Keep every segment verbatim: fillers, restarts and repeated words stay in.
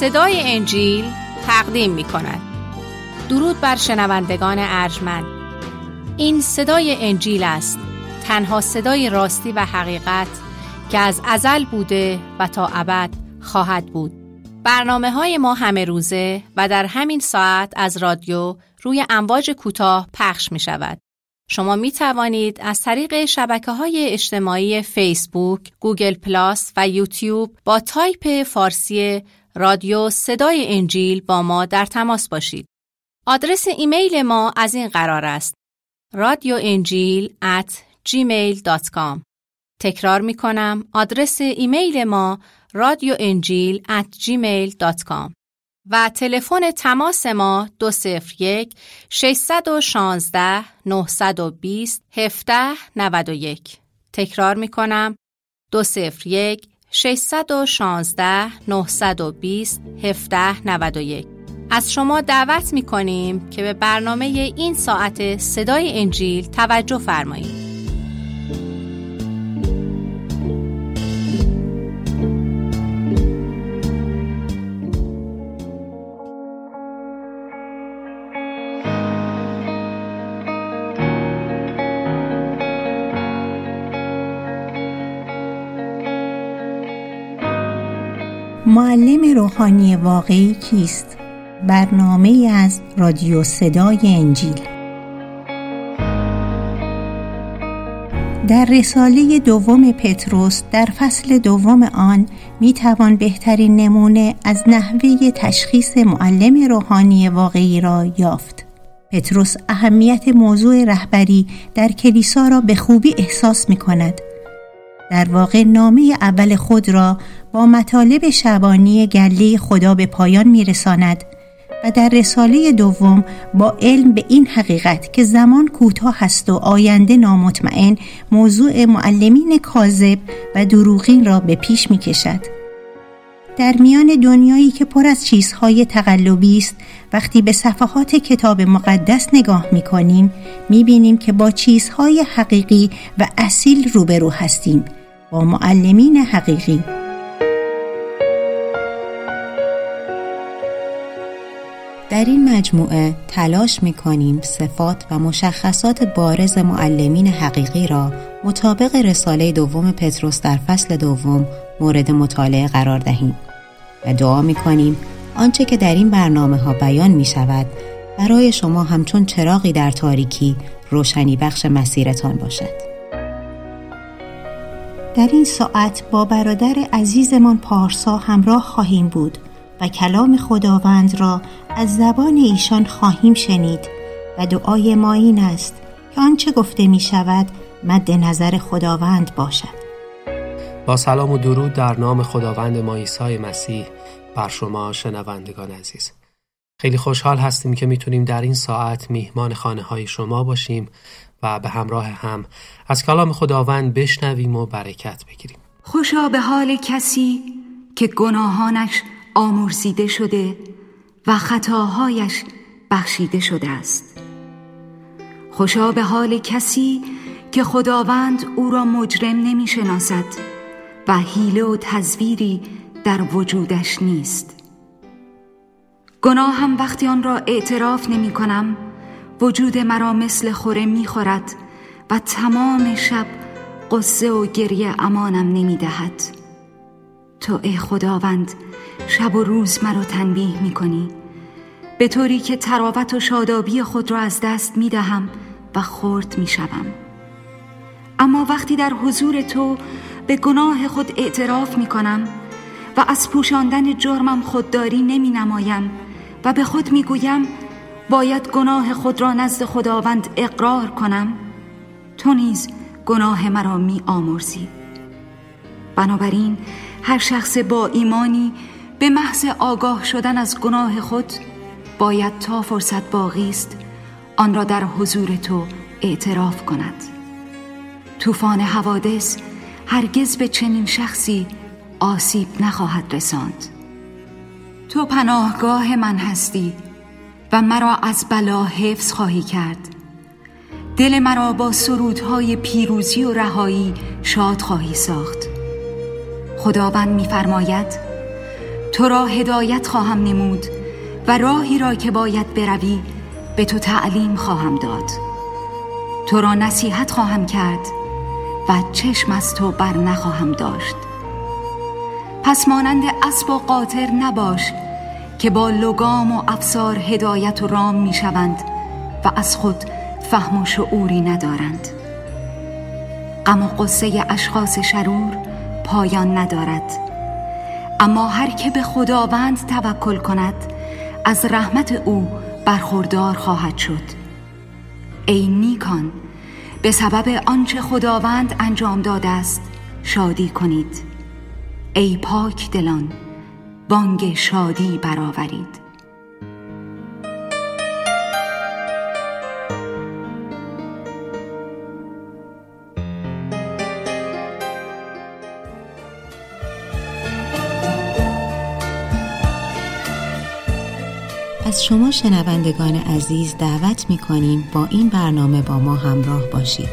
صدای انجیل تقدیم می کند. درود بر شنوندگان ارجمند. این صدای انجیل است، تنها صدای راستی و حقیقت که از ازل بوده و تا ابد خواهد بود. برنامه های ما همه روزه و در همین ساعت از رادیو روی امواج کوتاه پخش می شود. شما می توانید از طریق شبکه‌های اجتماعی فیسبوک، گوگل پلاس و یوتیوب با تایپ فارسی رادیو صدای انجیل با ما در تماس باشید. آدرس ایمیل ما از این قرار است: رادیو انجیل ات جیمیل دات کام. تکرار می کنم، آدرس ایمیل ما رادیو انجیل ات جیمیل دات کام و تلفن تماس ما دو صفر یک ششصد و شانزده نهصد و بیست هفده نود و یک. تکرار می کنم، دو صفر یک ششصد و شانزده نهصد و بیست هفده نود و یک. از شما دعوت می کنیم که به برنامه این ساعت صدای انجیل توجه فرمایید. معلم روحانی واقعی کیست؟ برنامه از رادیو صدای انجیل. در رساله دوم پتروس در فصل دوم آن می توان بهترین نمونه از نحوه تشخیص معلم روحانی واقعی را یافت. پتروس اهمیت موضوع رهبری در کلیسا را به خوبی احساس می کند. در واقع نامه اول خود را با مطالب شبانی گله خدا به پایان می‌رساند و در رساله دوم با علم به این حقیقت که زمان کوتاه است و آینده نامطمئن، موضوع معلمین کاذب و دروغین را به پیش می‌کشد. در میان دنیایی که پر از چیزهای تقلبی است، وقتی به صفحات کتاب مقدس نگاه می‌کنیم، می‌بینیم که با چیزهای حقیقی و اصیل روبرو هستیم، با معلمین حقیقی. در این مجموعه تلاش می‌کنیم صفات و مشخصات بارز معلمین حقیقی را مطابق رساله دوم پتروس در فصل دوم مورد مطالعه قرار دهیم و دعا می‌کنیم آنچه که در این برنامه‌ها بیان می‌شود برای شما همچون چراغی در تاریکی روشنی بخش مسیرتان باشد. در این ساعت با برادر عزیزمان پارسا همراه خواهیم بود و کلام خداوند را از زبان ایشان خواهیم شنید و دعای ما این است که آنچه گفته می شود مد نظر خداوند باشد. با سلام و درود در نام خداوند ما عیسی مسیح بر شما شنوندگان عزیز. خیلی خوشحال هستیم که میتونیم در این ساعت میهمان خانه های شما باشیم و به همراه هم از کلام خداوند بشنویم و برکت بگیریم. خوشا به حال کسی که گناهانش آمرزیده شده و خطاهایش بخشیده شده است. خوشا به حال کسی که خداوند او را مجرم نمی شناسد و حیله و تزویری در وجودش نیست. گناهم وقتی آن را اعتراف نمی کنم، وجود مرا مثل خوره می خورد و تمام شب قصه و گریه امانم نمی دهد. تو ای خداوند شب و روز مرا تنبیه می کنی، به طوری که تراوت و شادابی خود را از دست می دهم و خرد می شوم. اما وقتی در حضور تو به گناه خود اعتراف می کنم و از پوشاندن جرمم خودداری نمی نمایم و به خود می گویم باید گناه خود را نزد خداوند اقرار کنم، تو نیز گناه مرا می آمرزی. بنابراین هر شخص با ایمانی به محض آگاه شدن از گناه خود باید تا فرصت باقی است آن را در حضور تو اعتراف کند. طوفان حوادث هرگز به چنین شخصی آسیب نخواهد رساند. تو پناهگاه من هستی و مرا از بلا حفظ خواهی کرد. دل مرا با سرودهای پیروزی و رهایی شاد خواهی ساخت. خداوند می‌فرماید تو را هدایت خواهم نمود و راهی را که باید بروی به تو تعلیم خواهم داد. تو را نصیحت خواهم کرد و چشم از تو بر نخواهم داشت. پس مانند اسب و قاطر نباش که با لگام و افسار هدایت و رام می شوند و از خود فهم و شعوری ندارند. غم و غصه اشخاص شرور پایان ندارد، اما هر که به خداوند توکل کند از رحمت او برخوردار خواهد شد. ای نیکان، به سبب آنچه خداوند انجام داده است شادی کنید. ای پاک دلان، بانگ شادی برآورید. از شما شنوندگان عزیز دعوت می‌کنیم با این برنامه با ما همراه باشید.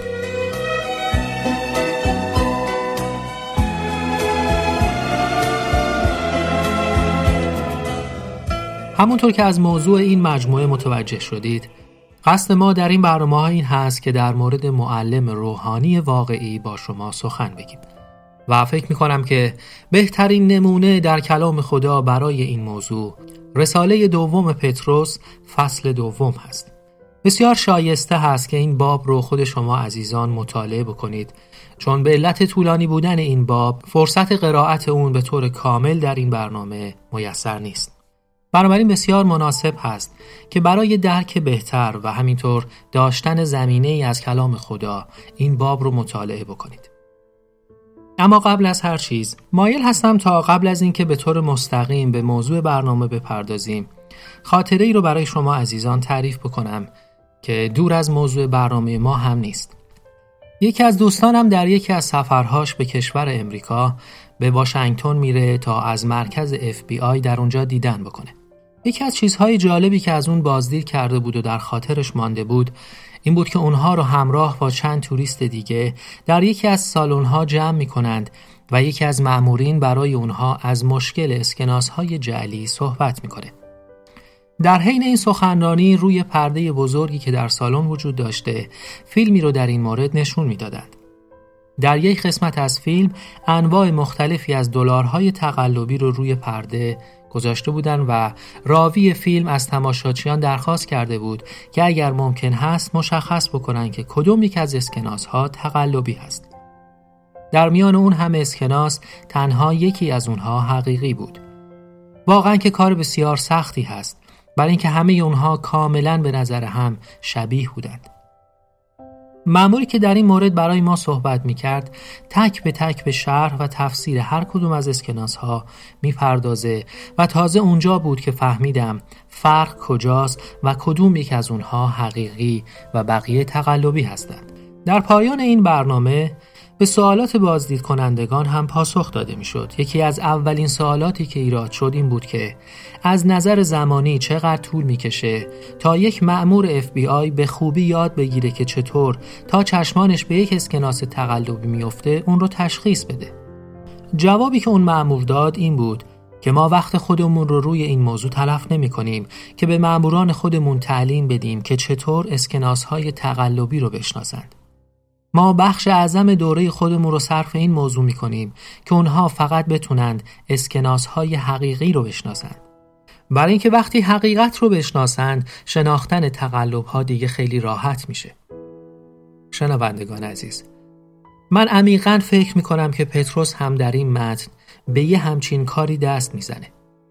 همونطور که از موضوع این مجموعه متوجه شدید، قصد ما در این برنامه این هست که در مورد معلم روحانی واقعی با شما سخن بگیم و فکر می‌کنم که بهترین نمونه در کلام خدا برای این موضوع رساله دوم پتروس فصل دوم هست. بسیار شایسته هست که این باب رو خود شما عزیزان مطالعه بکنید، چون به علت طولانی بودن این باب فرصت قرائت اون به طور کامل در این برنامه میسر نیست. بنابراین بسیار مناسب هست که برای درک بهتر و همینطور داشتن زمینه‌ای از کلام خدا این باب رو مطالعه بکنید. اما قبل از هر چیز مایل هستم تا قبل از اینکه به طور مستقیم به موضوع برنامه بپردازیم خاطره ای رو برای شما عزیزان تعریف بکنم که دور از موضوع برنامه ما هم نیست. یکی از دوستانم در یکی از سفرهاش به کشور امریکا به واشنگتن میره تا از مرکز اف بی آی در اونجا دیدن بکنه. یکی از چیزهای جالبی که از اون بازدید کرده بود و در خاطرش مانده بود این بود که اونها رو همراه با چند توریست دیگه در یکی از سالن‌ها جمع می‌کنند و یکی از مأمورین برای اونها از مشکل اسکناس‌های جعلی صحبت می‌کنه. در حین این سخنرانی روی پرده بزرگی که در سالن وجود داشته فیلمی رو در این مورد نشون می‌دادند. در یک قسمت از فیلم انواع مختلفی از دلارهای تقلبی رو روی پرده گذاشته بودند و راوی فیلم از تماشاچیان درخواست کرده بود که اگر ممکن هست مشخص بکنن که کدوم یک از اسکناس‌ها تقلبی هست. در میان اون همه اسکناس تنها یکی از اونها حقیقی بود. واقعا که کار بسیار سختی هست، برای اینکه همه اونها کاملا به نظر هم شبیه بودند. مأموری که در این مورد برای ما صحبت می‌کرد تک به تک به شرح و تفسیر هر کدوم از اسکناس‌ها می‌پردازه و تازه اونجا بود که فهمیدم فرق کجاست و کدوم یک از اونها حقیقی و بقیه تقلبی هستند. در پایان این برنامه به سوالات بازدید کنندگان هم پاسخ داده میشد. یکی از اولین سوالاتی که ایراد شد این بود که از نظر زمانی چقدر طول میکشه تا یک مأمور اف بی آی به خوبی یاد بگیره که چطور تا چشمانش به یک اسکناس تقلبی میفته اون رو تشخیص بده. جوابی که اون مأمور داد این بود که ما وقت خودمون رو روی این موضوع تلف نمی کنیم که به مأموران خودمون تعلیم بدیم که چطور اسکناس‌های تقلبی رو بشناسند. ما بخش اعظم دوره خودمون رو صرف این موضوع می‌کنیم که اونها فقط بتونند اسکناس‌های حقیقی رو بشناسند. برای اینکه وقتی حقیقت رو بشناسند شناختن تقلب‌ها دیگه خیلی راحت میشه. شنوندگان عزیز، من عمیقاً فکر می‌کنم که پتروس هم در این متن به یه همچین کاری دست میزنه.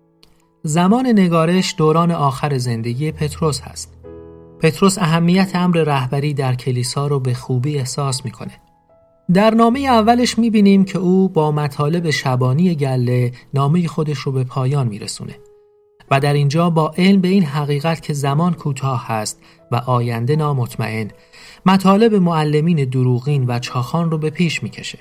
زمان نگارش دوران آخر زندگی پتروس هست. پتروس اهمیت امر رهبری در کلیسا رو به خوبی احساس میکنه. در نامه اولش میبینیم که او با مطالب شبانی گله نامه خودش رو به پایان میرسونه و در اینجا با علم به این حقیقت که زمان کوتاه هست و آینده نامطمئن مطالب معلمین دروغین و چاخان رو به پیش میکشه.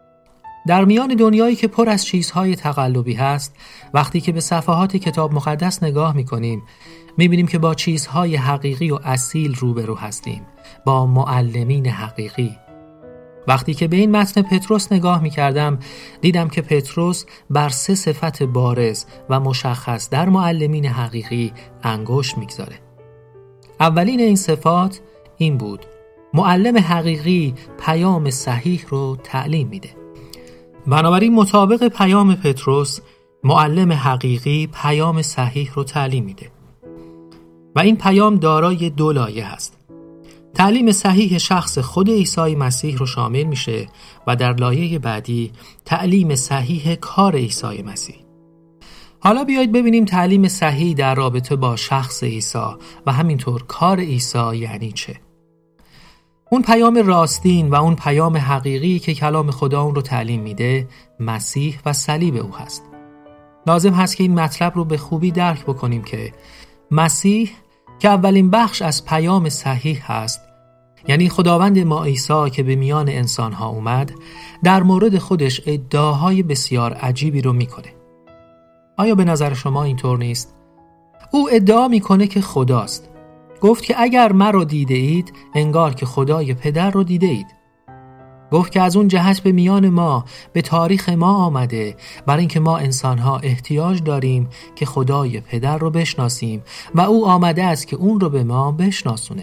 در میان دنیایی که پر از چیزهای تقلبی هست، وقتی که به صفحات کتاب مقدس نگاه میکنیم میبینیم که با چیزهای حقیقی و اصیل روبرو هستیم، با معلمین حقیقی. وقتی که به این متن پتروس نگاه می کردم دیدم که پتروس بر سه صفت بارز و مشخص در معلمین حقیقی انگشت میگذاره. اولین این صفات این بود: معلم حقیقی پیام صحیح رو تعلیم میده. بنابراین مطابق پیام پتروس، معلم حقیقی پیام صحیح رو تعلیم میده و این پیام دارای دو لایه هست. تعلیم صحیح شخص خود عیسی مسیح رو شامل میشه و در لایه بعدی تعلیم صحیح کار عیسی مسیح. حالا بیایید ببینیم تعلیم صحیح در رابطه با شخص عیسی و همینطور کار عیسی یعنی چه. اون پیام راستین و اون پیام حقیقی که کلام خدا اون رو تعلیم میده مسیح و صلیب او هست. لازم هست که این مطلب رو به خوبی درک بکنیم که مسیح که اولین بخش از پیام صحیح هست، یعنی خداوند ما عیسی که به میان انسانها اومد، در مورد خودش ادعاهای بسیار عجیبی رو میکنه. آیا به نظر شما اینطور نیست؟ او ادعا میکنه که خداست. گفت که اگر مرا دیده اید انگار که خدای پدر رو دیده اید. گفت که از اون جهت به میان ما، به تاریخ ما آمده، برای اینکه ما انسانها احتیاج داریم که خدای پدر رو بشناسیم و او آمده است که اون رو به ما بشناسونه.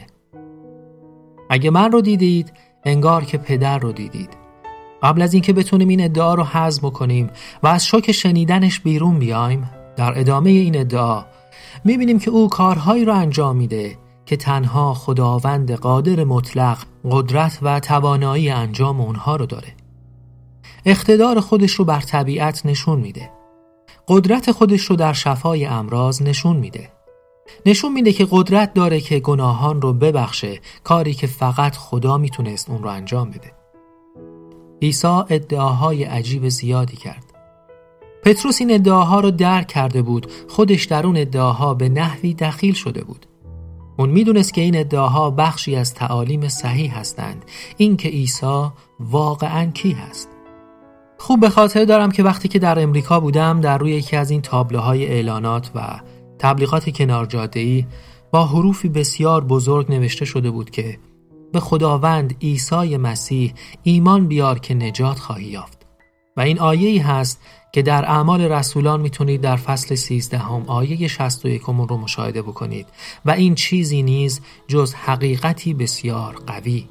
اگه من رو دیدید انگار که پدر رو دیدید. قبل از اینکه بتونیم این ادعا رو هضم کنیم و از شوک شنیدنش بیرون بیایم، در ادامه این ادعا میبینیم که او کارهایی رو انجام میده که تنها خداوند قادر مطلق قدرت و توانایی انجام اونها رو داره. اقتدار خودش رو بر طبیعت نشون میده. قدرت خودش رو در شفای امراض نشون میده. نشون میده که قدرت داره که گناهان رو ببخشه، کاری که فقط خدا میتونست اون رو انجام بده. عیسی ادعاهای عجیب زیادی کرد. پتروس این ادعاها رو درک کرده بود، خودش در اون ادعاها به نحوی دخیل شده بود. اون میدونست که این ادعاها بخشی از تعالیم صحیح هستند، این که عیسی واقعاً کی هست. خوب به خاطر دارم که وقتی که در امریکا بودم، در روی یکی از این تابلوهای اعلانات و تبلیغات کنار جاده‌ای با حروفی بسیار بزرگ نوشته شده بود که به خداوند عیسی مسیح ایمان بیار که نجات خواهی یافت. و این آیه‌ای هست که در اعمال رسولان میتونید در فصل سیزدهم آیه شصت و یک رو مشاهده بکنید و این چیزی نیز جز حقیقتی بسیار قوی.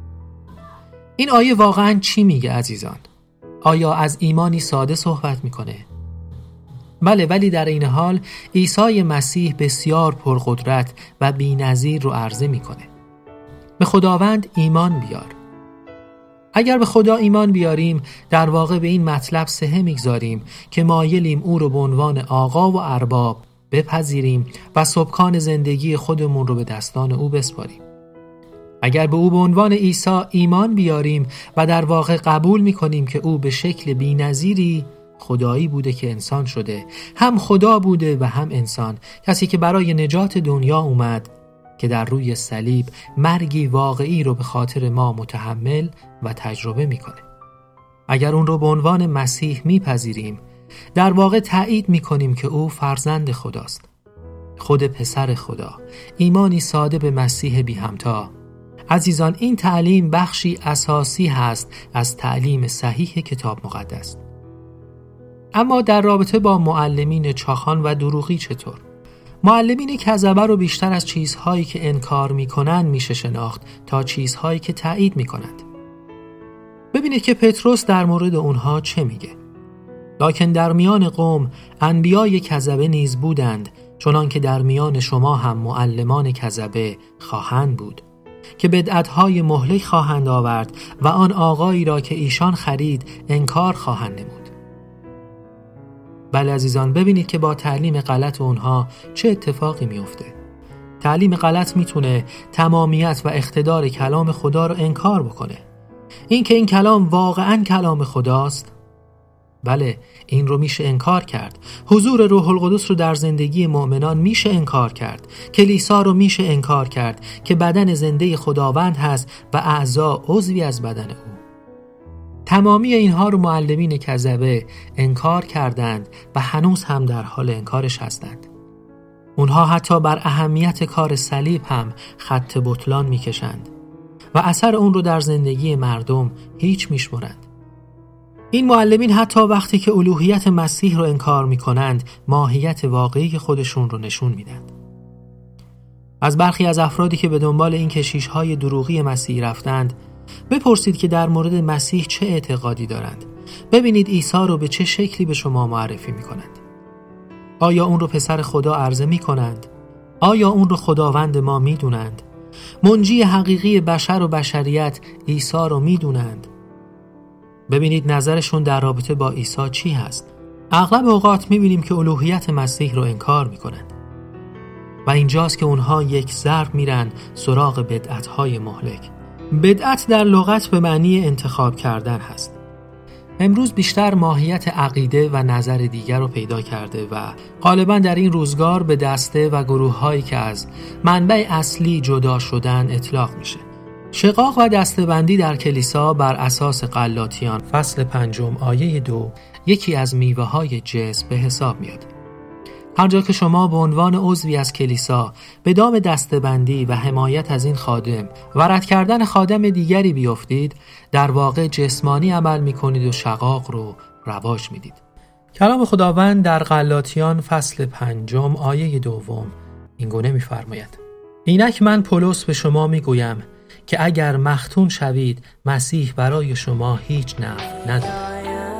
این آیه واقعاً چی میگه عزیزان؟ آیا از ایمانی ساده صحبت میکنه؟ بله، ولی در این حال عیسی مسیح بسیار پرقدرت و بی‌نظیر رو عرضه میکنه. به خداوند ایمان بیار. اگر به خدا ایمان بیاریم، در واقع به این مطلب سهه میگذاریم که مایلیم او رو به عنوان آقا و ارباب بپذیریم و سبکان زندگی خودمون رو به دستان او بسپاریم. اگر به او به عنوان عیسی ایمان بیاریم و در واقع قبول میکنیم که او به شکل بی‌نظیری خدایی بوده که انسان شده، هم خدا بوده و هم انسان، کسی که برای نجات دنیا اومد که در روی صلیب مرگی واقعی رو به خاطر ما متحمل و تجربه میکنه. اگر اون رو به عنوان مسیح میپذیریم، در واقع تایید میکنیم که او فرزند خداست، خود پسر خدا، ایمانی ساده به مسیح بی همتا. عزیزان، این تعلیم بخشی اساسی هست از تعلیم صحیح کتاب مقدس. اما در رابطه با معلمین چاخان و دروغی چطور؟ معلمین کذبه رو بیشتر از چیزهایی که انکار میکنن میشه شناخت تا چیزهایی که تایید میکنند. ببینید که پتروس در مورد اونها چه میگه. لکن در میان قوم انبیای کذبه نیز بودند، چنان که در میان شما هم معلمان کذبه خواهند بود که بدعت‌های مهلک خواهند آورد و آن آقایی را که ایشان خرید انکار خواهند نمود. بله عزیزان، ببینید که با تعلیم غلط اونها چه اتفاقی میفته. تعلیم غلط میتونه تمامیت و اقتدار کلام خدا رو انکار بکنه. این که این کلام واقعاً کلام خداست، بله این رو میشه انکار کرد. حضور روح القدس رو در زندگی مؤمنان میشه انکار کرد. کلیسا رو میشه انکار کرد که بدن زنده خداوند هست و اعضا عضوی از بدن او. تمامی اینها رو معلمین کذبه انکار کردند و هنوز هم در حال انکارش هستند. اونها حتی بر اهمیت کار صلیب هم خط بطلان میکشند. و اثر اون رو در زندگی مردم هیچ میشمرند. این معلمین حتی وقتی که الوهیت مسیح رو انکار میکنند، ماهیت واقعی خودشون رو نشون میدن. از برخی از افرادی که به دنبال این کشیش‌های دروغی مسیح رفتند، بپرسید که در مورد مسیح چه اعتقادی دارند. ببینید عیسی رو به چه شکلی به شما معرفی میکنند. آیا اون رو پسر خدا عرضه میکنند؟ آیا اون رو خداوند ما میدونند؟ منجی حقیقی بشر و بشریت عیسی رو میدونند؟ ببینید نظرشون در رابطه با عیسی چی هست. اغلب اوقات میبینیم که الوهیت مسیح رو انکار میکنند و اینجاست که اونها یک ضرب میرن سراغ بدعت‌های مهلک. بدعت در لغت به معنی انتخاب کردن هست. امروز بیشتر ماهیت عقیده و نظر دیگر رو پیدا کرده و غالبا در این روزگار به دسته و گروه‌هایی که از منبع اصلی جدا شدن اطلاق میشه. شقاق و دسته‌بندی در کلیسا بر اساس غلاطیان فصل پنجم آیه دو یکی از میوه‌های جنس به حساب میاد. هر جا که شما به عنوان عضوی از کلیسا به دام دسته‌بندی و حمایت از این خادم و رد کردن خادم دیگری بیفتید، در واقع جسمانی عمل می‌کنید و شقاق رو رواج میدید. کلام خداوند در غلاطیان فصل پنجم آیه دوم این گونه می‌فرماید: اینک من پولس به شما می‌گویم که اگر مختون شوید، مسیح برای شما هیچ نفع ندارد.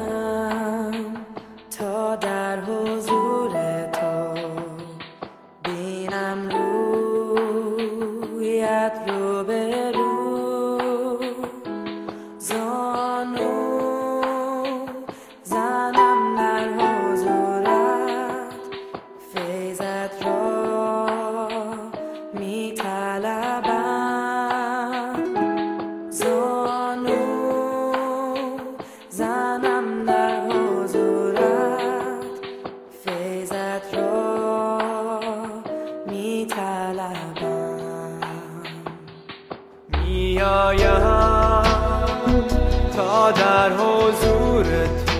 تا در حضور تو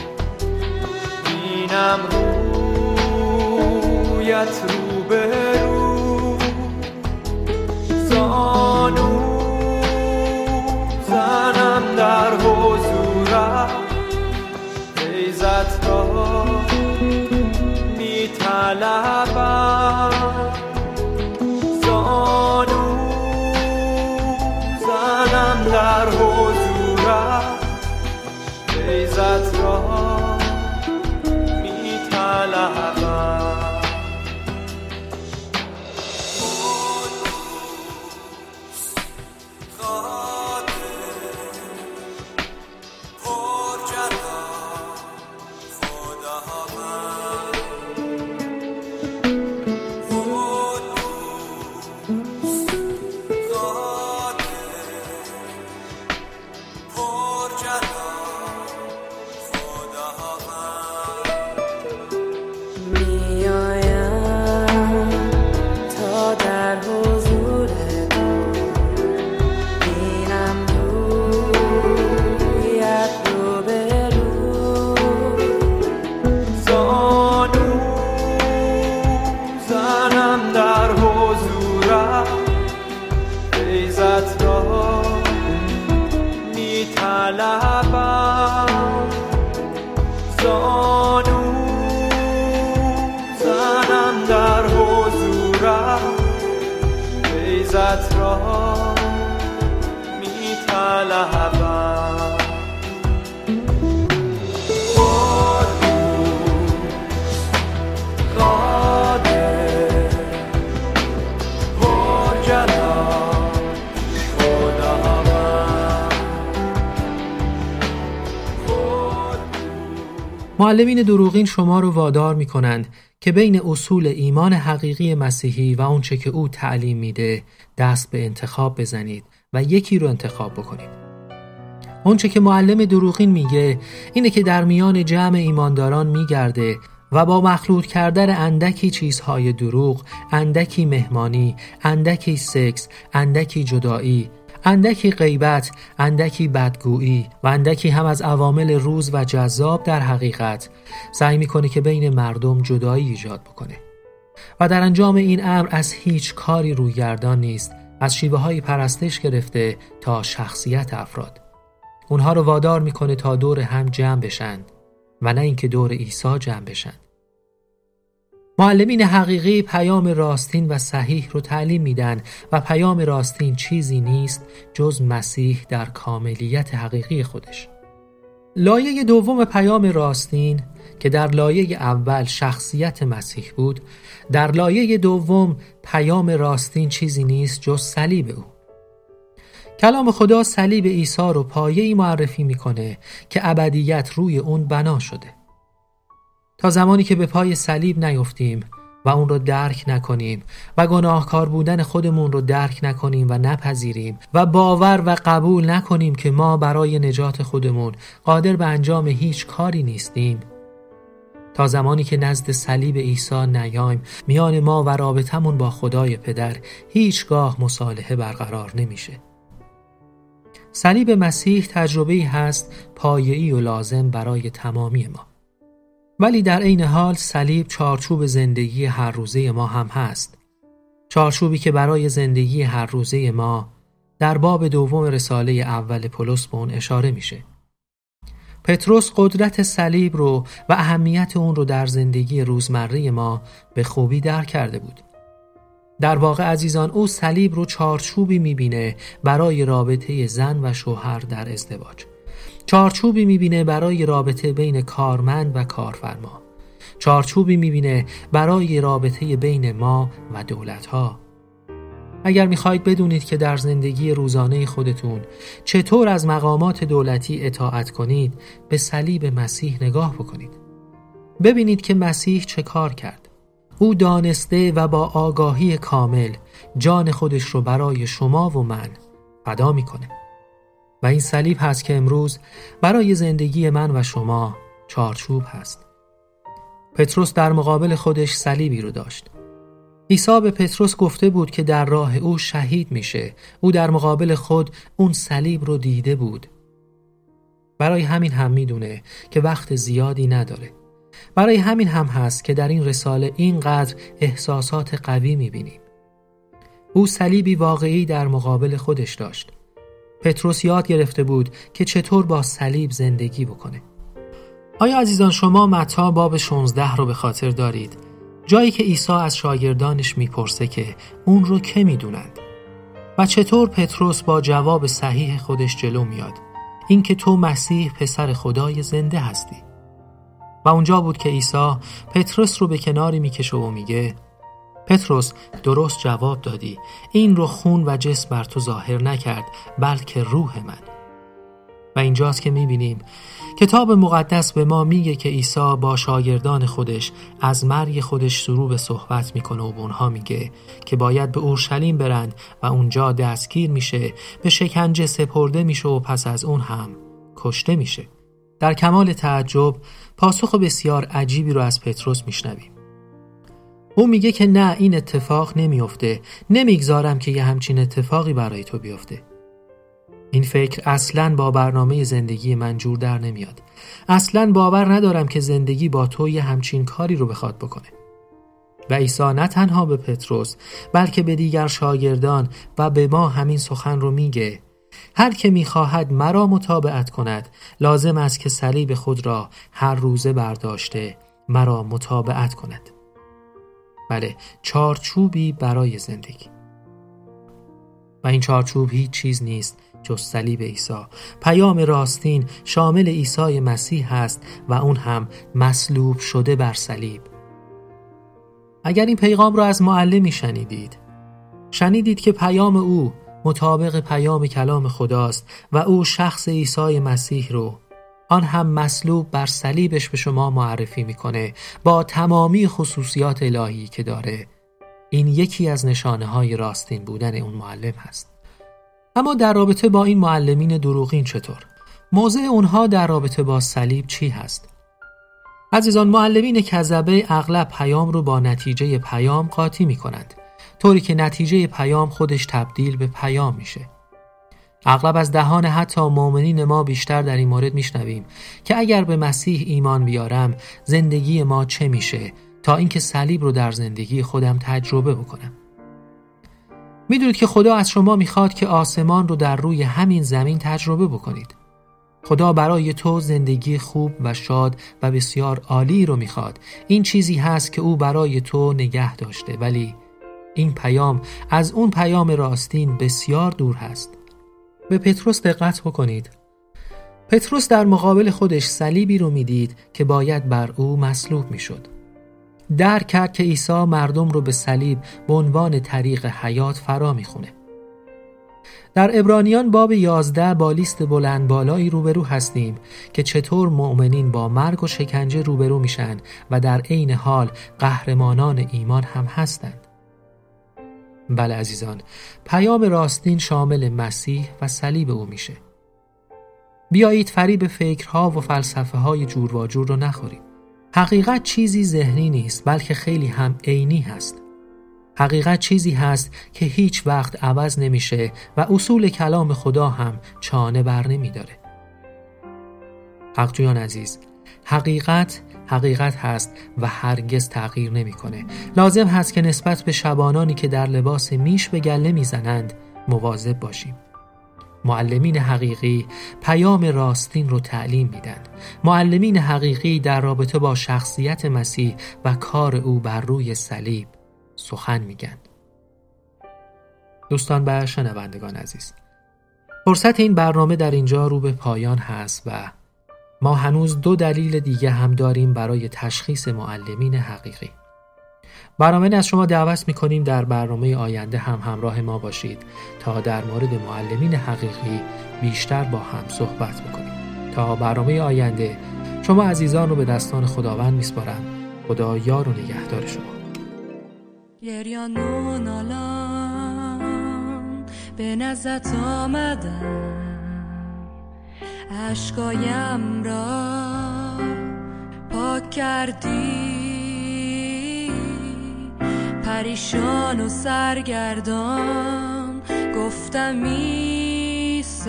بینم رویت رو به رو، زانو زنم در حضورت، فیضت را می طلبم، زانو زنم در حضورت، فیضت را می طلبم. معلمین دروغین شما رو وادار می کنند که بین اصول ایمان حقیقی مسیحی و اونچه که او تعلیم میده دست به انتخاب بزنید و یکی رو انتخاب بکنید. اونچه که معلم دروغین میگه اینه که در میان جمع ایمانداران میگرده و با مخلوط کردن اندکی چیزهای دروغ، اندکی مهمانی، اندکی سکس، اندکی جدایی، اندکی غیبت، اندکی بدگویی و اندکی هم از عوامل روز و جذاب در حقیقت سعی میکنه که بین مردم جدایی ایجاد بکنه و در انجام این امر از هیچ کاری رویگردان نیست از شیوه های پرستش گرفته تا شخصیت افراد. اونها رو وادار میکنه تا دور هم جمع بشن و نه اینکه دور عیسی جمع بشن. معلمین حقیقی پیام راستین و صحیح رو تعلیم میدن و پیام راستین چیزی نیست جز مسیح در کاملیت حقیقی خودش. لایه دوم پیام راستین که در لایه اول شخصیت مسیح بود، در لایه دوم پیام راستین چیزی نیست جز صلیب او. کلام خدا صلیب عیسی رو پایه‌ای معرفی میکنه که ابدیت روی اون بنا شده. تا زمانی که به پای صلیب نیفتیم و اون رو درک نکنیم و گناهکار بودن خودمون رو درک نکنیم و نپذیریم و باور و قبول نکنیم که ما برای نجات خودمون قادر به انجام هیچ کاری نیستیم، تا زمانی که نزد صلیب عیسی نیایم، میان ما و رابطمون با خدای پدر هیچگاه مصالحه برقرار نمیشه. صلیب مسیح تجربه‌ای هست پایه‌ای و لازم برای تمامی ما. ولی در عین حال صلیب چارچوب زندگی هر روزه ما هم هست. چارچوبی که برای زندگی هر روزه ما در باب دوم رساله اول پولس به اون اشاره میشه. پتروس قدرت صلیب رو و اهمیت اون رو در زندگی روزمره ما به خوبی درک کرده بود. در واقع عزیزان، او صلیب رو چارچوبی میبینه برای رابطه زن و شوهر در ازدواج. چارچوبی میبینه برای رابطه بین کارمند و کارفرما. چارچوبی میبینه برای رابطه بین ما و دولت‌ها. اگر میخواید بدونید که در زندگی روزانه خودتون چطور از مقامات دولتی اطاعت کنید، به صلیب مسیح نگاه بکنید. ببینید که مسیح چه کار کرد. او دانسته و با آگاهی کامل جان خودش رو برای شما و من فدا میکنه. و این صلیب هست که امروز برای زندگی من و شما چارچوب هست. پتروس در مقابل خودش صلیبی رو داشت. عیسی به پتروس گفته بود که در راه او شهید میشه. او در مقابل خود اون صلیب رو دیده بود. برای همین هم میدونه که وقت زیادی نداره. برای همین هم هست که در این رساله اینقدر احساسات قوی میبینیم. او صلیبی واقعی در مقابل خودش داشت. پتروس یاد گرفته بود که چطور با صلیب زندگی بکنه. آیا عزیزان شما متی باب شانزده رو به خاطر دارید؟ جایی که عیسی از شاگردانش میپرسه که اون رو که میدونند و چطور پتروس با جواب صحیح خودش جلو میاد، این که تو مسیح پسر خدای زنده هستی. و اونجا بود که عیسی پتروس رو به کناری میکشه و میگه پتروس، درست جواب دادی. این رو خون و جسم بر تو ظاهر نکرد، بلکه روح من. و اینجاست که میبینیم کتاب مقدس به ما میگه که عیسی با شاگردان خودش از مرگ خودش شروع به صحبت میکنه و به اونها میگه که باید به اورشلیم برند و اونجا دستگیر میشه، به شکنجه سپرده میشه و پس از اون هم کشته میشه. در کمال تعجب پاسخ بسیار عجیبی رو از پتروس میشنویم. او میگه که نه، این اتفاق نمیفته. نمیگذارم که یه همچین اتفاقی برای تو بیفته. این فکر اصلاً با برنامه زندگی من جور در نمیاد. اصلاً باور ندارم که زندگی با تو یه همچین کاری رو بخواد بکنه. و عیسی نه تنها به پتروس بلکه به دیگر شاگردان و به ما همین سخن رو میگه. هر که میخواهد مرا متابعت کند لازم است که صلیب خود را هر روزه برداشته مرا متابعت کند. بله، چارچوبی برای زندگی. و این چارچوب هیچ چیز نیست جز صلیب عیسی. پیام راستین شامل عیسی مسیح است و اون هم مصلوب شده بر صلیب. اگر این پیغام را از معلمی شنیدید، شنیدید که پیام او مطابق پیام کلام خداست و او شخص عیسی مسیح رو، آن هم مصلوب بر صلیبش، به شما معرفی میکنه با تمامی خصوصیات الهی که داره. این یکی از نشانه های راستین بودن اون معلم هست. اما در رابطه با این معلمین دروغین چطور؟ موضع اونها در رابطه با صلیب چی هست؟ عزیزان، معلمین کذبه اغلب پیام رو با نتیجه پیام قاطی میکنند، طوری که نتیجه پیام خودش تبدیل به پیام میشه. اغلب از دهان حتی مؤمنین ما بیشتر در این مورد میشنویم که اگر به مسیح ایمان بیارم زندگی ما چه میشه، تا اینکه صلیب رو در زندگی خودم تجربه بکنم. میدونید که خدا از شما میخواد که آسمان رو در روی همین زمین تجربه بکنید. خدا برای تو زندگی خوب و شاد و بسیار عالی رو میخواد. این چیزی هست که او برای تو نگه داشته، ولی این پیام از اون پیام راستین بسیار دور هست. به پتروس دقت بکنید. پتروس در مقابل خودش صلیبی رو میدید که باید بر او مصلوب میشد. درک کرد که عیسی مردم رو به صلیب به عنوان طریق حیات فرا میخونه. در عبرانیان باب یازده با لیست بلند بالایی روبرو هستیم که چطور مؤمنین با مرگ و شکنجه روبرو میشن و در عین حال قهرمانان ایمان هم هستند. بله عزیزان، پیام راستین شامل مسیح و صلیب او میشه. بیایید فریب فکرها و فلسفه های جور و جور رو نخوریم. حقیقت چیزی ذهنی نیست، بلکه خیلی هم عینی هست. حقیقت چیزی هست که هیچ وقت عوض نمیشه و اصول کلام خدا هم چانه بر نمیداره. حقجویان عزیز، حقیقت حقیقت هست و هرگز تغییر نمیکنه. لازم هست که نسبت به شبانانی که در لباس میش به گله میزنند مواظب باشیم. معلمین حقیقی پیام راستین رو تعلیم میدن. معلمین حقیقی در رابطه با شخصیت مسیح و کار او بر روی صلیب سخن میگن. دوستان و شنوندگان عزیز، فرصت این برنامه در اینجا رو به پایان هست و ما هنوز دو دلیل دیگه هم داریم برای تشخیص معلمین حقیقی. برنامه از شما دعوت میکنیم در برنامه آینده هم همراه ما باشید تا در مورد معلمین حقیقی بیشتر با هم صحبت بکنیم. تا برنامه آینده شما عزیزان رو به دستان خداوند میسپارم. خدا یار و نگهدار شما. گریانون الان به نزدت آمدم، اشکایم را پاک کردی، پریشان و سرگردان گفتم عیسی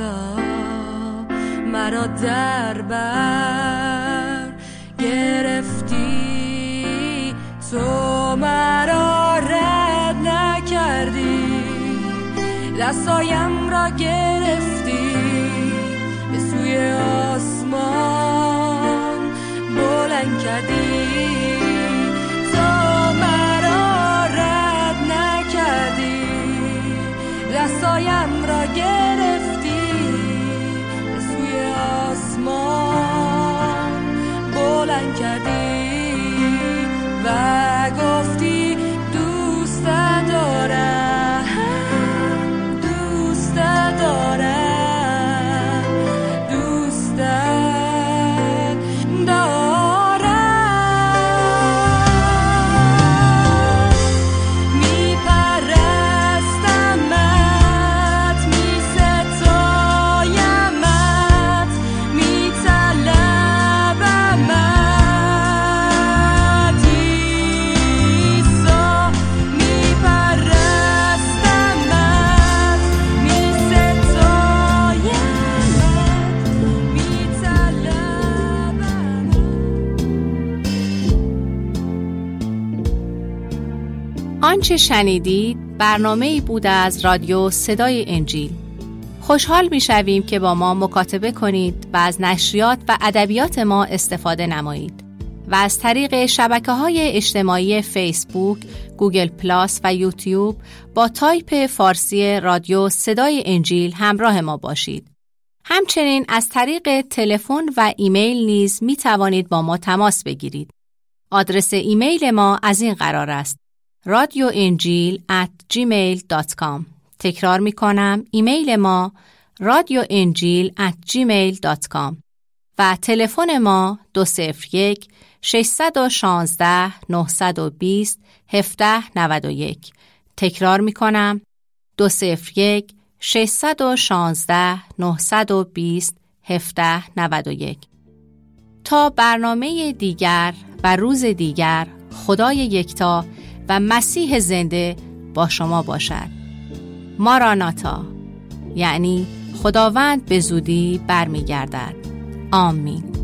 مرا در بر گرفتی، تو مرا رد نکردی، دستایم را گرفتی، به سوی آسمان بلند کردی، تو مرا رد نکردی، دستایم را گرفتی، به سوی آسمان بلند کردی و گفتی دوست دارم، دوست دارم، دوست دارم. میپرستمت، میستایمت، میطلبمت عیسی، میپرستمت، میستایمت، میطلبمت. آنچه شنیدید برنامه‌ای بود از رادیو صدای انجیل. خوشحال می‌شویم که با ما مکاتبه کنید و از نشریات و ادبیات ما استفاده نمایید و از طریق شبکه‌های اجتماعی فیسبوک، گوگل پلاس و یوتیوب با تایپ فارسی رادیو صدای انجیل همراه ما باشید. همچنین از طریق تلفن و ایمیل نیز می توانید با ما تماس بگیرید. آدرس ایمیل ما از این قرار است: رادیو انجیل ات جیمیل دات کام. تکرار می کنم، ایمیل ما رادیو انجیل ات جیمیل دات کام و تلفن ما دو صفر یک شش یک شش نه دو صفر هفت نه یک. تکرار می کنم، دو صفر یک شش یک شش نه دو صفر هفت نه یک. تا برنامه دیگر و روز دیگر، خدای یکتا و مسیح زنده با شما باشد. ماراناتا، یعنی خداوند به زودی برمیگردد. آمین.